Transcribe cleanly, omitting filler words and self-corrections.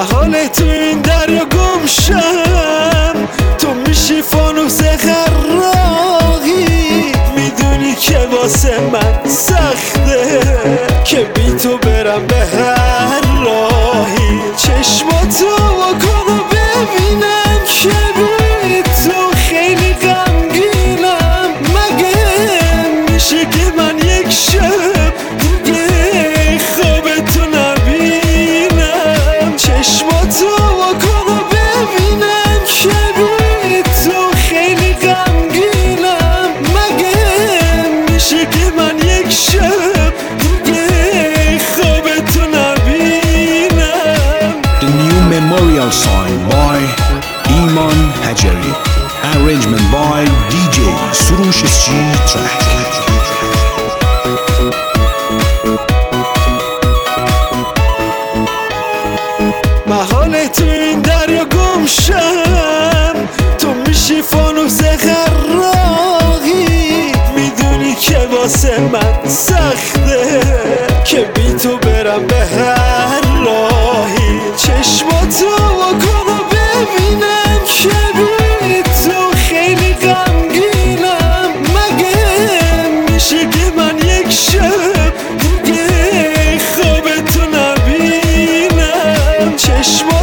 محاله تو این دریا گم شم، تو میشی فانوس قراقی. میدونی که واسه من سخته که بی تو برم به هر راهی. چشماتو واکن و ببینم که بی تو خیلی غمگینم. مگه میشه که من یک شب دیگه خواب تو نبینم؟ چشماتو واکن و ببینم که بی تو خیلی غمگینم. مگه میشه که من یک شب دیگه خواب تو نبینم؟ The new memorial sign by Iman Hajari. Arrangement by DJ Surush C Track. محاله تو این دریا گم شم، تو میشی فانوس قراقی. میدونی که واسه من سخته که بی تو برم به هر راهی. چشماتو واکن و ببینم که بی تو خیلی غمگینم. مگه میشه که من یک شب دیگه خواب تو نبینم؟ چشماتو